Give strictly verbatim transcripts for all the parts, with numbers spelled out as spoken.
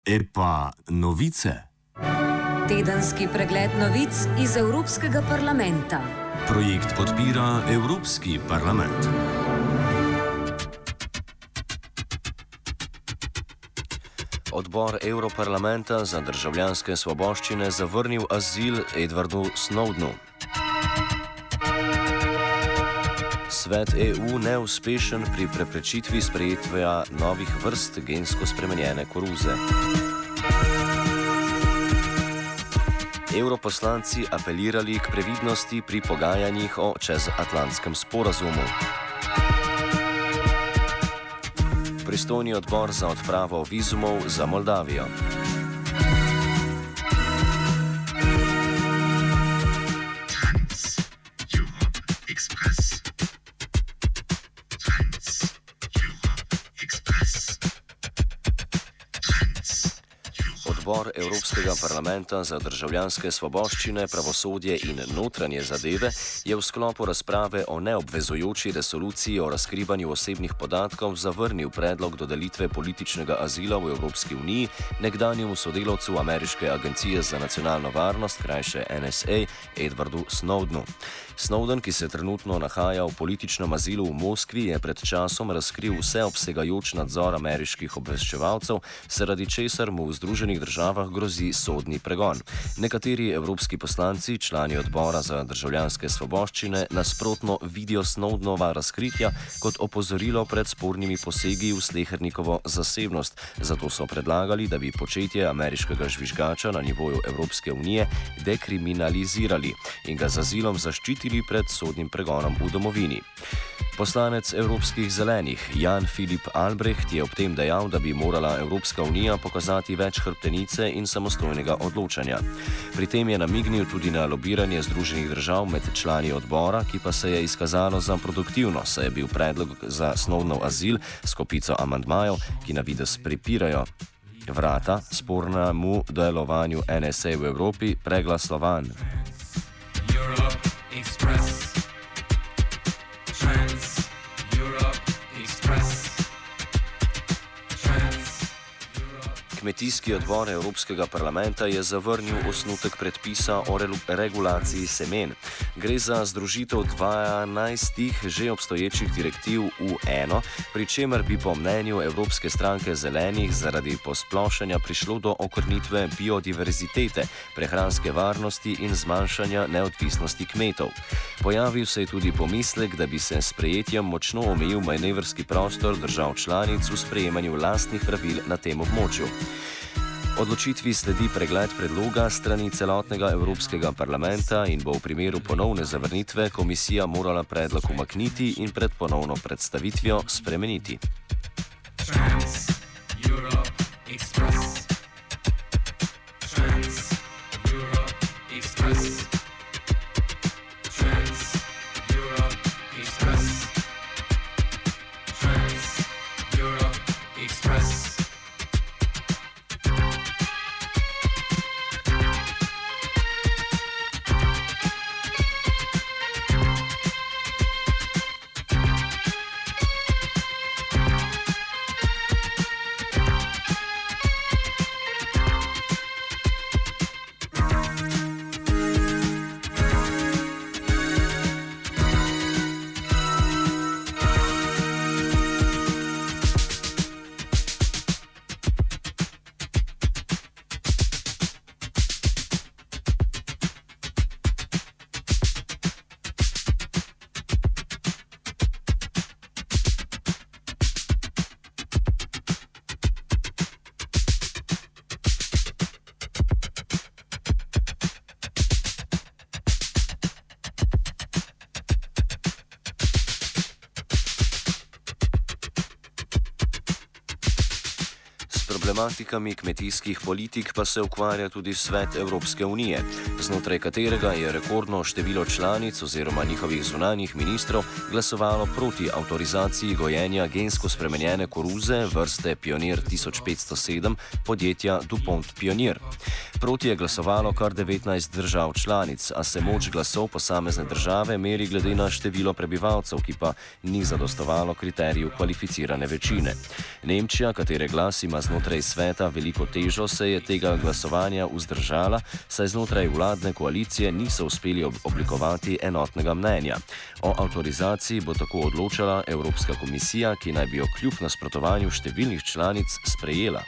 E pa novice. Tedenski pregled novic iz Evropskega parlamenta. Projekt podpira Evropski parlament. Odbor Evroparlamenta za državljanske svoboščine zavrnil azil Edwardu Snowdenu. Svet E U neuspešen pri preprečitvi sprejetja novih vrst gensko spremenjene koruze. Evroposlanci apelirali k previdnosti pri pogajanjih o čezatlantskem sporazumu. Pristojni odbor za odpravo vizumov za Moldavijo. Odbor Evropskega parlamenta za državljanske svoboščine, pravosodje in notranje zadeve je v sklopu razprave o neobvezujoči resoluciji o razkrivanju osebnih podatkov zavrnil predlog dodelitve političnega azila v Evropski uniji nekdanjemu sodelavcu Ameriške agencije za nacionalno varnost, krajše N S A, Edwardu Snowdenu. Snowden, ki se trenutno nahaja v političnem azilu v Moskvi, je pred časom razkril vseobsegajoč nadzor ameriških obveščevalcev, zaradi česar mu v Združenih državah grozi sodni pregon. Nekateri evropski poslanci, člani odbora za državljanske svoboščine, nasprotno vidijo Snowdenova razkritja kot opozorilo pred spornimi posegi v slehernikovo zasebnost, zato so predlagali, da bi početje ameriškega žvižgača na nivoju Evropske unije dekriminalizirali in ga z azilom zaščitili pred sodnim pregonom v domovini. Poslanec Evropskih zelenih Jan Filip Albrecht je ob tem dejal, da bi morala Evropska unija pokazati več hrbtenice in samostojnega odločanja. Pri tem je namignil tudi na lobiranje Združenih držav med člani odbora, ki pa se je izkazalo za produktivno, saj je bil predlog za Snowdenov azil s kopico amandmajev, ki na videz pripirajo vrata spornemu delovanju N S A v Evropi, preglasovan. Express. Trans Europe Express. Trans Europe. Kmetijski odbor Evropskega parlamenta je zavrnil osnutek predpisa o re regulaciji semen. Gre za združitev dvanajstih že obstoječih direktiv v eno, pri čemer bi po mnenju Evropske stranke zelenih zaradi posplošenja prišlo do okrnitve biodiverzitete, prehranske varnosti in zmanjšanja neodvisnosti kmetov. Pojavil se je tudi pomislek, da bi se s sprejetjem močno omejil manevrski prostor držav članic v sprejemanju lastnih pravil na tem območju. Odločitvi sledi pregled predloga strani celotnega Evropskega parlamenta in bo v primeru ponovne zavrnitve komisija morala predlog umakniti in pred ponovno predstavitvijo spremeniti. Trans Europe Express. Trans Europe Express. Trans Europe Express. Trans Europe Express. Problematikami kmetijskih politik pa se ukvarja tudi Svet Evropske unije, znotraj katerega je rekordno število članic oziroma njihovih zunanjih ministrov glasovalo proti avtorizaciji gojenja gensko spremenjene koruze vrste Pionir tisoč petsto sedem podjetja DuPont Pionir. Proti je glasovalo kar devetnajst držav članic, a se moč glasov posamezne države meri glede na število prebivalcev, ki pa ni zadostovalo kriteriju kvalificirane večine. Nemčija, katere glas ima znotraj znotraj sveta veliko težo, se je tega glasovanja vzdržala, saj znotraj vladne koalicije niso uspeli oblikovati enotnega mnenja. O avtorizaciji bo tako odločala Evropska komisija, ki naj bi jo kljub nasprotovanju številnih članic sprejela.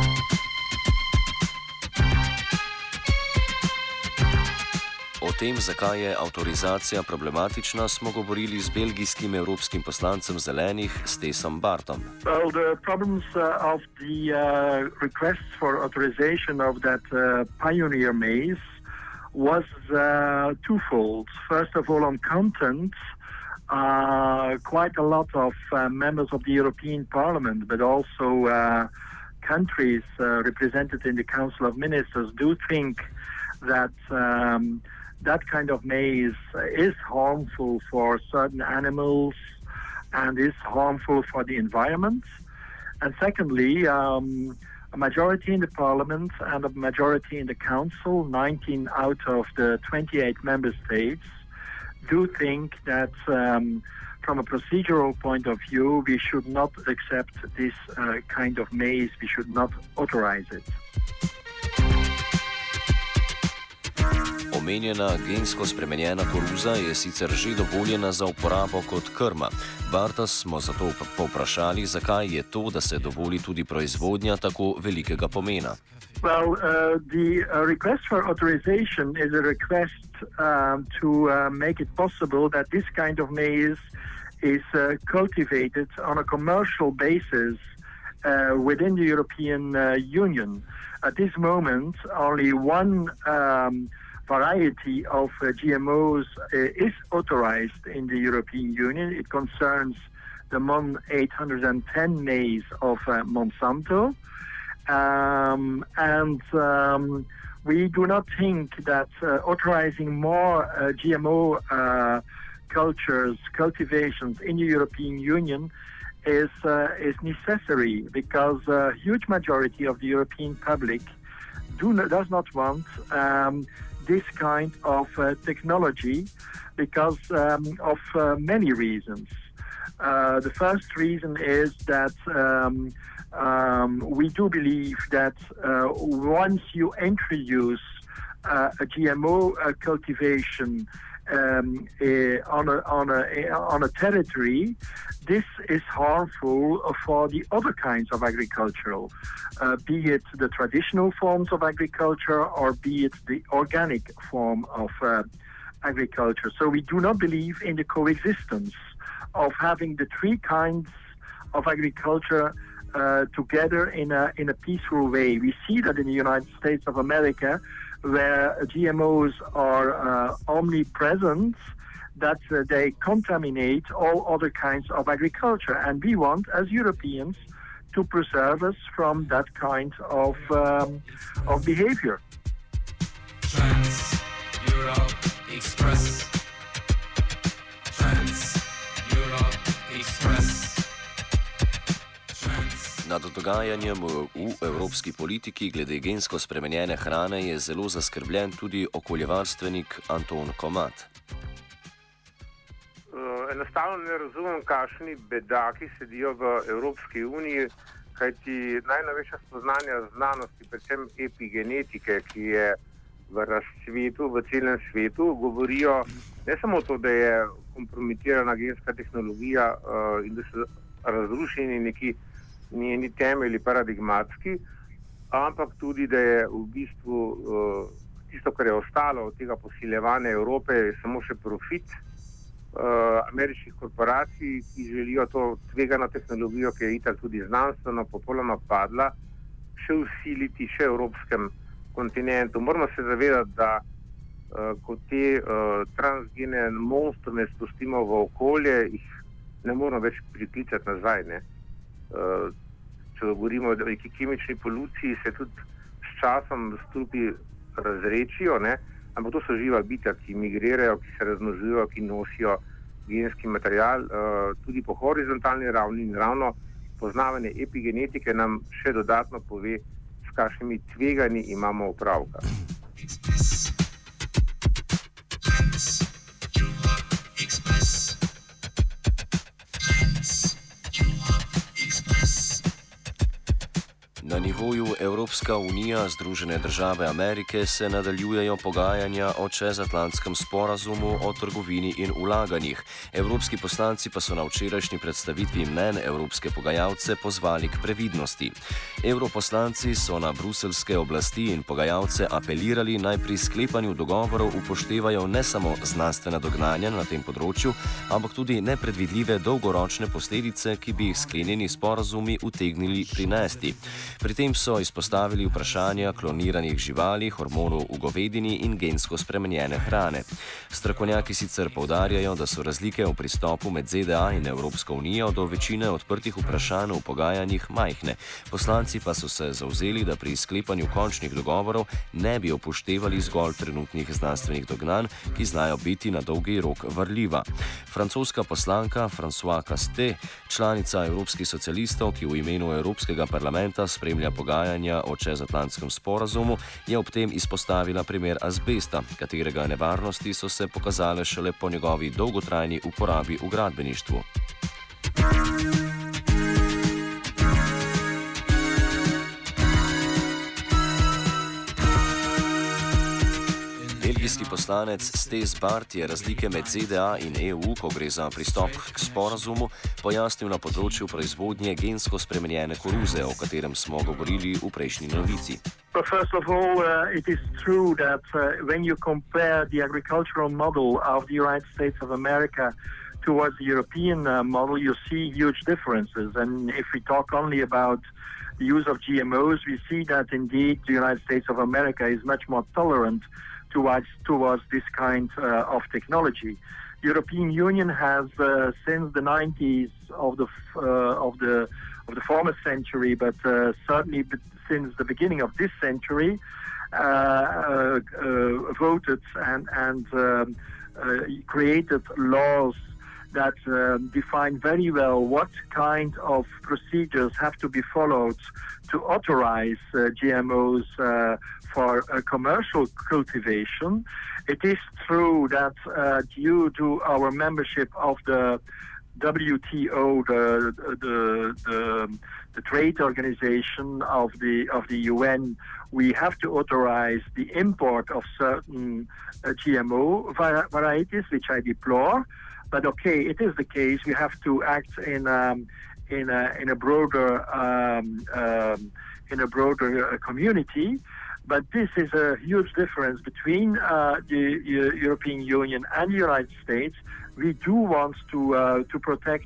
O tem, zakaj je avtorizacija problematična, smo govorili z belgijskim evropskim poslancem Zelenih Stesom Bartom. Well, the problems uh, of the uh, requests for authorization of that uh, pioneer maize was uh, twofold. First of all, on content, uh, quite a lot of uh, members of the European Parliament, but also uh, countries uh, represented in the Council of Ministers do think that um, that kind of maize is harmful for certain animals and is harmful for the environment. And secondly, um, a majority in the Parliament and a majority in the Council, nineteen out of the twenty-eight member states, do think that um, from a procedural point of view, we should not accept this uh, kind of maize, we should not authorize it. Omenjena gensko spremenjena koruza je sicer že dovoljena za uporabo kot krma. Bartas smo zato povprašali, zakaj je to, da se dovoli tudi proizvodnja, tako velikega pomena. Well, uh, the uh, request for authorization is a request um, to uh, make it possible that this kind of maize is uh, cultivated on a commercial basis uh, within the European uh, Union. At this moment, only one um, variety of uh, G M Os uh, is authorized in the European Union. It concerns the MON eight hundred ten maize of uh, Monsanto. Um, and um, we do not think that uh, authorizing more uh, G M O uh, cultures, cultivations in the European Union is, uh, is necessary, because a huge majority of the European public do not, does not want um, this kind of uh, technology because um, of uh, many reasons. Uh, the first reason is that um, um, we do believe that uh, once you introduce uh, a G M O uh, cultivation um, uh, on, a, on, a, on a territory, this is harmful for the other kinds of agricultural, uh, be it the traditional forms of agriculture or be it the organic form of uh, agriculture. So we do not believe in the coexistence of having the three kinds of agriculture uh, together in a, in a peaceful way. We see that in the United States of America, where G M Os are uh, omnipresent, that uh, they contaminate all other kinds of agriculture. And we want, as Europeans, to preserve us from that kind of, um, of behavior. Trans-Europe Express. Trans-Europe Express. Nad dogajanjem v evropski politiki glede gensko spremenjene hrane je zelo zaskrbljen tudi okoljevarstvenik Anton Komat. Enostavno ne razumem, kakšni bedaki sedijo v Evropski uniji, kajti najnovejša spoznanja znanosti, predvsem epigenetike, ki je v razcvetu, v celem svetu, govorijo ne samo to, da je kompromitirana genska tehnologija uh, in da so razrušeni neki njeni temelji paradigmatski, ampak tudi, da je v bistvu uh, tisto, kar je ostalo od tega posiljevanja Evrope, je samo še profit uh, ameriških korporacij, ki želijo to tvegano tehnologijo, ki je itak tudi znanstveno popolnoma padla, še usiliti še evropskem kontinentu. Moramo se zavedati, da uh, ko te uh, transgene monstrume spustimo v okolje, jih ne moramo več priklicati nazaj, ne. Uh, če govorimo o neki kemični poluciji, se tudi s časom strupi razrečijo, ne? Ampak to so živa bitja, ki migrirajo, ki se razmnožujejo, ki nosijo genski material, uh, tudi po horizontalni ravni, in ravno poznavanje epigenetike nam še dodatno pove, s kakšnimi tveganji imamo opravka. Na nivoju Evropska unija, Združene države Amerike se nadaljujejo pogajanja o čezatlantskem sporazumu o trgovini in vlaganjih. Evropski poslanci pa so na včerajšnji predstavitvi mnenj evropske pogajalce pozvali k previdnosti. Evroposlanci so na bruselske oblasti in pogajalce apelirali, naj pri sklepanju dogovorov upoštevajo ne samo znanstvena dognanja na tem področju, ampak tudi nepredvidljive dolgoročne posledice, ki bi jih sklenjeni sporazumi utegnili prinesti. Pri tem so izpostavili vprašanja kloniranih živali, hormonov v govedini in gensko spremenjene hrane. Strokovnjaki sicer poudarjajo, da so razlike v pristopu med Z D A in Evropsko unijo do večine odprtih vprašanj v pogajanjih majhne. Poslanci pa so se zavzeli, da pri sklepanju končnih dogovorov ne bi upoštevali zgolj trenutnih znanstvenih dognanj, ki znajo biti na dolgi rok varljiva. Francoska poslanka Françoise Caste, članica Evropskih socialistov, ki v imenu Evropskega parlamenta spremlja pogajanja o čezatlantskem sporazumu, je ob tem izpostavila primer azbesta, katerega nevarnosti so se pokazale šele po njegovi dolgotrajni uporabi v gradbeništvu. Belgijski poslanec Stes Bart je razlike med Z D A in E U, ko gre za pristop k sporazumu, pojasnil na področju proizvodnje gensko spremenjene koruze, o katerem smo govorili v prejšnji novici. Well, first of all, uh, it is true that uh, when you compare the agricultural model of the United States of America towards the European uh, model, you see huge differences. And if we talk only about the use of G M Os, we see that indeed the United States of America is much more tolerant towards towards this kind uh, of technology. The European Union has, uh, since the nineties of the uh, of the of the former century, but uh, certainly since the beginning of this century, uh, uh, uh, voted and and um, uh, created laws that uh, define very well what kind of procedures have to be followed to authorize uh, G M Os uh, for uh, commercial cultivation. It is true that uh, due to our membership of the W T O, the the, the the trade organization of the of the U N, we have to authorize the import of certain uh, G M O var- varieties, which I deplore. But okay, it is the case. We have to act in um, in a in a broader um, um, in a broader uh, community. But this is a huge difference between uh, the uh, European Union and the United States. We do want to uh, to protect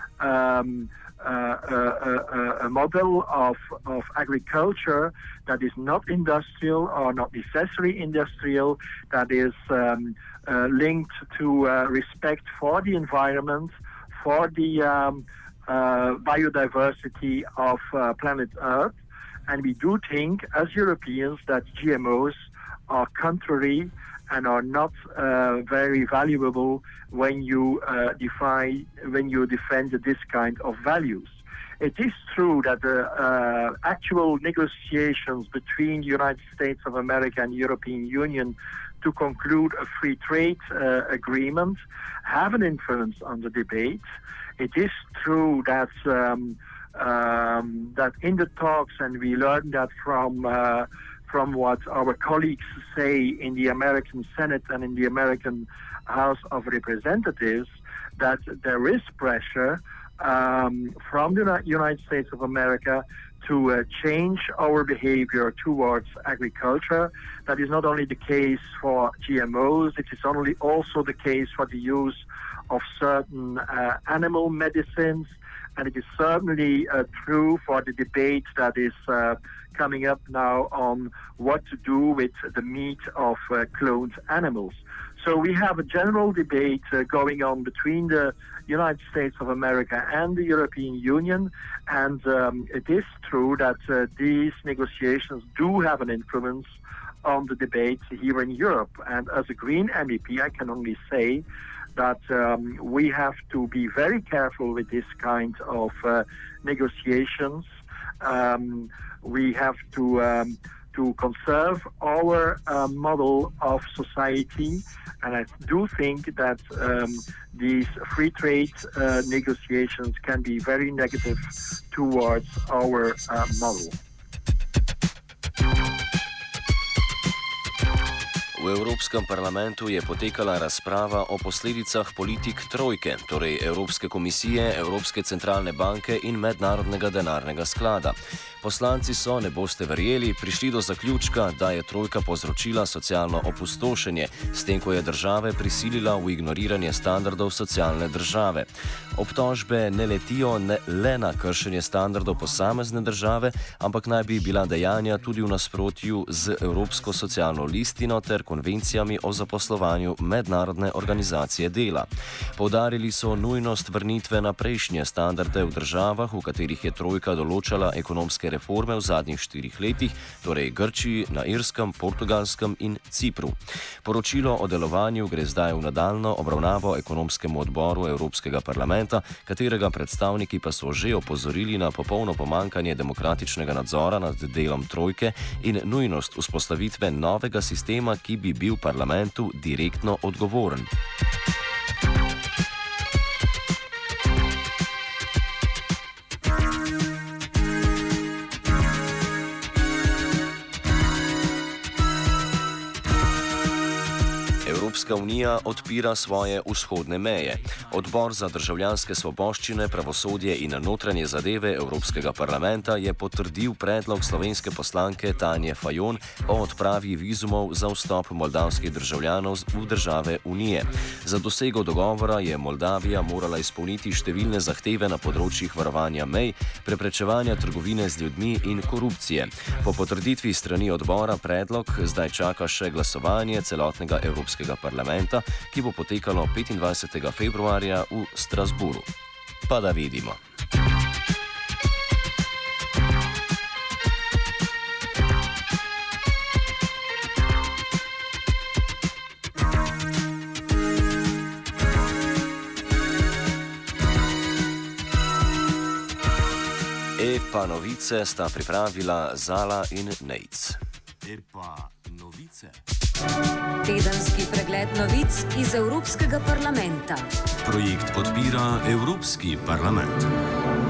um, uh, a, a, a model of of agriculture that is not industrial or not necessarily industrial, that is um, uh, linked to uh, respect for the environment, for the um, uh, biodiversity of uh, planet Earth. And we do think, as Europeans, that G M Os are contrary and are not uh, very valuable when you uh, define, when you defend this kind of values. It is true that the uh, actual negotiations between the United States of America and the European Union to conclude a free trade uh, agreement have an influence on the debate. It is true that um, Um, that in the talks, and we learned that from uh, from what our colleagues say in the American Senate and in the American House of Representatives, that there is pressure um, from the United States of America to uh, change our behavior towards agriculture. That is not only the case for G M Os, it is only also the case for the use of certain uh, animal medicines. And it is certainly uh, true for the debate that is uh, coming up now on what to do with the meat of uh, cloned animals. So we have a general debate uh, going on between the United States of America and the European Union. And um, it is true that uh, these negotiations do have an influence on the debate here in Europe. And as a Green M E P, I can only say that um, we have to be very careful with this kind of uh, negotiations. Um, we have to um, to conserve our uh, model of society, and I do think that um, these free trade uh, negotiations can be very negative towards our uh, model. V Evropskem parlamentu je potekala razprava o posledicah politik trojke, torej Evropske komisije, Evropske centralne banke in Mednarodnega denarnega sklada. Poslanci so, ne boste verjeli, prišli do zaključka, da je trojka povzročila socialno opustošenje, s tem, ko je države prisilila v ignoriranje standardov socialne države. Obtožbe ne letijo ne le na kršenje standardov posamezne države, ampak naj bi bila dejanja tudi v nasprotju z Evropsko socialno listino ter konvencijami o zaposlovanju Mednarodne organizacije dela. Poudarili so nujnost vrnitve na prejšnje standarde v državah, v katerih je trojka določala ekonomske reforme v zadnjih štirih letih, torej Grčiji, na Irskem, Portugalskem in Cipru. Poročilo o delovanju gre zdaj v nadaljnjo obravnavo ekonomskemu odboru Evropskega parlamenta, katerega predstavniki pa so že opozorili na popolno pomankanje demokratičnega nadzora nad delom trojke in nujnost vzpostavitve novega sistema, ki bi bil parlamentu direktno odgovoren. Evropska unija odpira svoje vzhodne meje. Odbor za državljanske svoboščine, pravosodje in notranje zadeve Evropskega parlamenta je potrdil predlog slovenske poslanke Tanje Fajon o odpravi vizumov za vstop moldavskih državljanov v države Unije. Za dosego dogovora je Moldavija morala izpolniti številne zahteve na področjih varovanja mej, preprečevanja trgovine z ljudmi in korupcije. Po potrditvi strani odbora predlog zdaj čaka še glasovanje celotnega Evropskega parlamenta, ki bo potekalo petindvajsetega februarja v Strasburu. Pa da vidimo. E-pa novice sta pripravila Zala in Nejc. E-pa novice. Tedenski pregled novic iz Evropskega parlamenta. Projekt podpira Evropski parlament.